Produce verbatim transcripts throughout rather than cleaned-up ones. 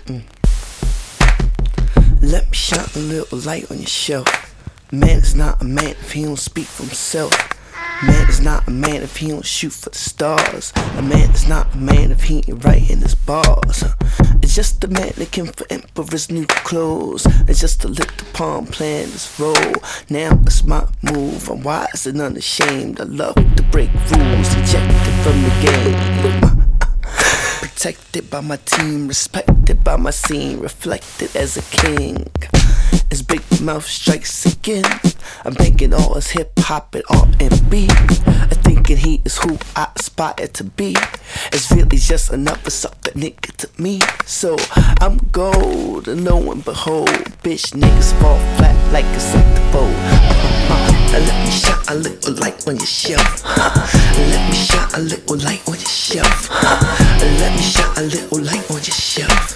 Mm. Let me shine a little light on your shelf. Man is not a man if he don't speak for himself. Man is not a man if he don't shoot for the stars. A man is not a man if he ain't writing his bars. It's just a man looking for emperor's new clothes. It's just a little pawn playing his role. Now it's my move. I'm wise and unashamed. I love to break rules, ejected from the game. Protected by my team, respected by my scene, reflected as a king. His big mouth strikes again. I'm making all his hip hop and R and B. I'm thinking he is who I aspire to be. It's really just another sucker nigga to me. So I'm gold, and lo and behold, bitch niggas fall flat like a centerfold. Uh-huh. Let me shine a little light on your shelf. Let me shine a little light on your shelf. Let me shine a little light on your shelf.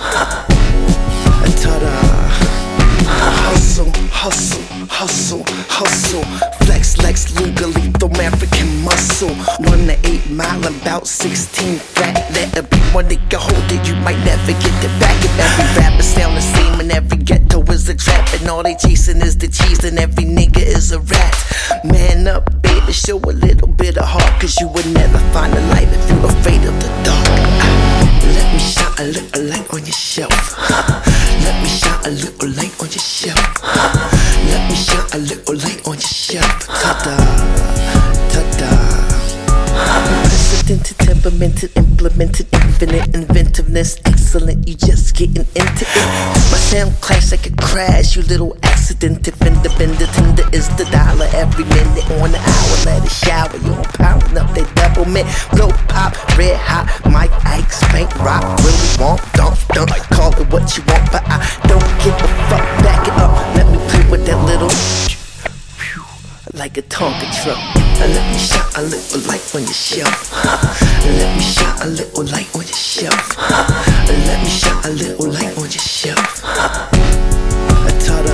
Ta-da! Hustle, hustle, hustle, hustle. Flex, Lex, Luger, lethal African muscle. One to eight mile, about sixteen flat. Let it be one nigga hold it, you might never get it back. If every rapper sound the same and every ghetto is a trap, and all they chasing is the cheese and every nigga is a rat. Man up, baby, show a little bit of heart, cause you would never find a light if you're afraid of the dark. Let me shine a little light on your shelf. Let me shine a little light on your shelf. Let me shine a little light on your shelf. Ta-da, ta-da. Unprecedented, temperamented, implemented, infinite inventiveness, excellent. You just getting into it. My sound clash like a crash, you little accident. Fender bender, tender is the dollar every minute on the hour. Let it shower, you don't pounding up that double mint. Blow pop, red hot, Mike Ike, spank rock. Really want, don't, don't call it what you want, but I don't give a fuck. Back it up, let me play with that little like a Tonka truck. Let me shine a little light on your shelf. Let me shine a little light on your shelf. Let me shine a little light on your shelf. Ta-da!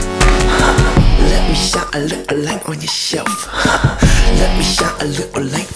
Let me shine a little light on your shelf. Let me shine a little light